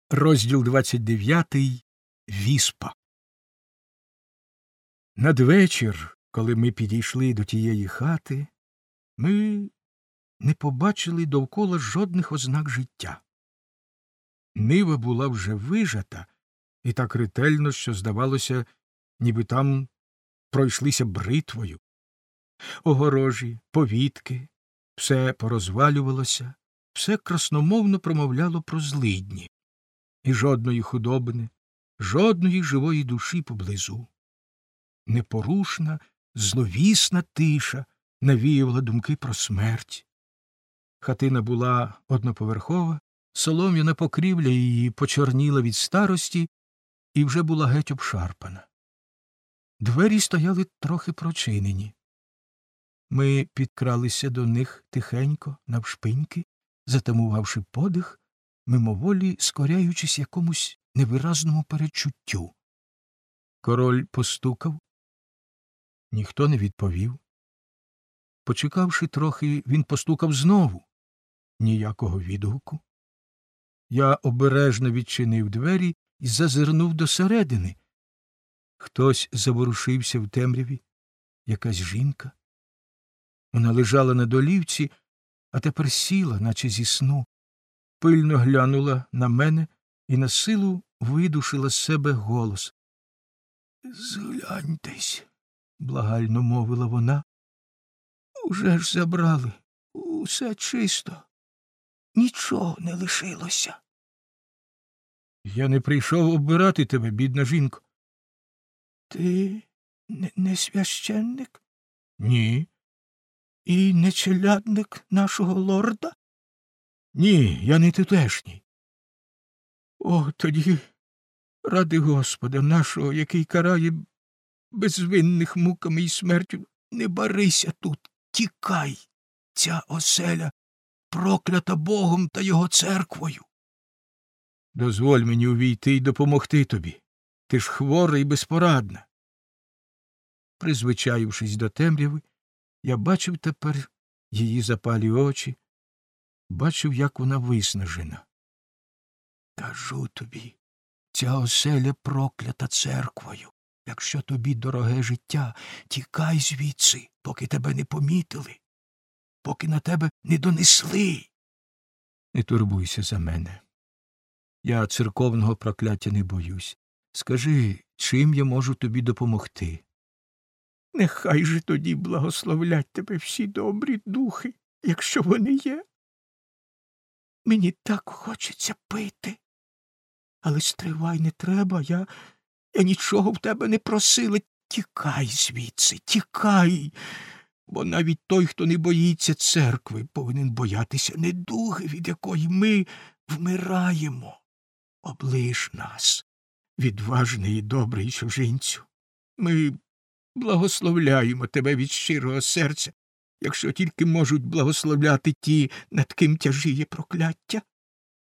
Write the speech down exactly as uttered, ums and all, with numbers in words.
Розділ двадцять дев'ятий. Віспа. Надвечір, коли ми підійшли до тієї хати, ми не побачили довкола жодних ознак життя. Нива була вже вижата і так ретельно, що, здавалося, ніби там пройшлися бритвою. Огорожі, повітки, все порозвалювалося, все красномовно промовляло про злидні. І жодної худобини, жодної живої душі поблизу. Непорушна, зловісна тиша навіювала думки про смерть. Хатина була одноповерхова, солом'яна покрівля її почорніла від старості і вже була геть обшарпана. Двері стояли трохи прочинені. Ми підкралися до них тихенько, навшпиньки, затамувавши подих, мимоволі скоряючись якомусь невиразному передчуттю. Король постукав. Ніхто не відповів. Почекавши трохи, він постукав знову. Ніякого відгуку. Я обережно відчинив двері і зазирнув досередини. Хтось заворушився в темряві, якась жінка. Вона лежала на долівці, а тепер сіла, наче зі сну. Пильно глянула на мене і на силу видушила з себе голос. — Згляньтесь, — благально мовила вона. — Уже ж забрали. Усе чисто. Нічого не лишилося. — Я не прийшов оббирати тебе, бідна жінко. — Ти не, не священник? — Ні. — І не челядник нашого лорда? Ні, я не тутешній. О, тоді, ради Господа нашого, який карає безвинних муками і смертю, не барися тут, тікай, ця оселя проклята Богом та його церквою. Дозволь мені увійти й допомогти тобі. Ти ж хвора і безпорадна. Призвичаївшись до темряви, я бачив тепер її запалі очі, бачив, як вона виснажена. Кажу тобі, ця оселя проклята церквою. Якщо тобі дороге життя, тікай звідси, поки тебе не помітили, поки на тебе не донесли. Не турбуйся за мене. Я церковного прокляття не боюсь. Скажи, чим я можу тобі допомогти? Нехай же тоді благословлять тебе всі добрі духи, якщо вони є. Мені так хочеться пити. Але стривай, не треба, я, я нічого в тебе не просила. Тікай звідси, тікай, бо навіть той, хто не боїться церкви, повинен боятися недуги, від якої ми вмираємо. Облиш нас, відважний і добрий чужинцю. Ми благословляємо тебе від щирого серця, якщо тільки можуть благословляти ті, над ким тяжіє прокляття.